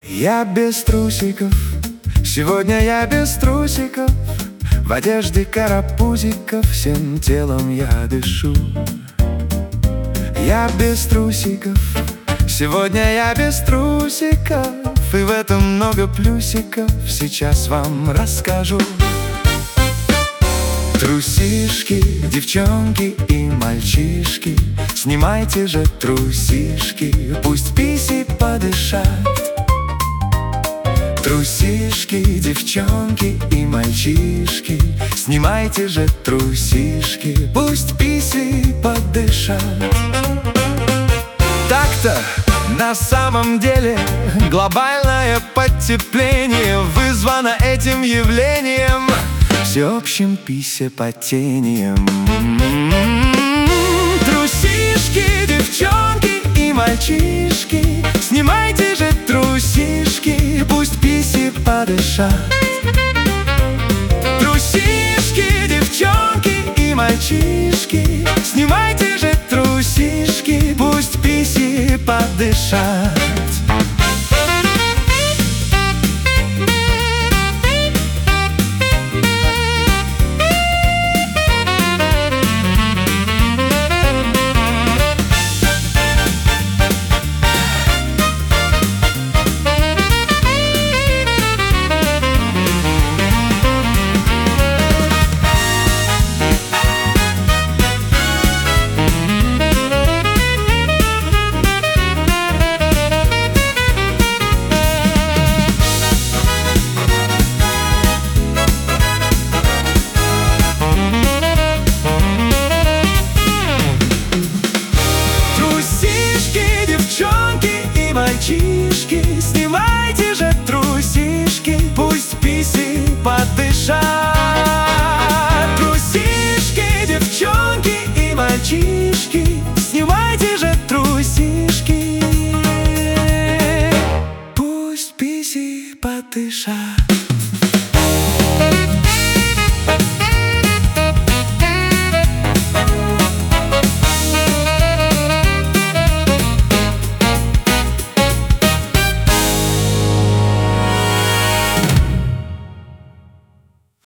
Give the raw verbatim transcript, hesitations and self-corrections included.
Я без трусиков, сегодня я без трусиков, в одежде карапузиков, всем телом я дышу. Я без трусиков, сегодня я без трусиков, и в этом много плюсиков, сейчас вам расскажу. Трусишки, девчонки и мальчишки, снимайте же трусишки, пусть писи подышат. Трусишки, девчонки и мальчишки, снимайте же трусишки, пусть писи подышат. Так-то на самом деле глобальное потепление вызвано этим явлением, всеобщим писепотением. Трусишки, девчонки и мальчишки, снимайте же трусишки, пусть писи подышат. Трусишки, девчонки и мальчишки, снимайте же трусишки, пусть писи подышат. Мальчишки, снимайте же трусишки, пусть писи подышат. Трусишки, девчонки и мальчишки, снимайте же трусишки, пусть писи подышат.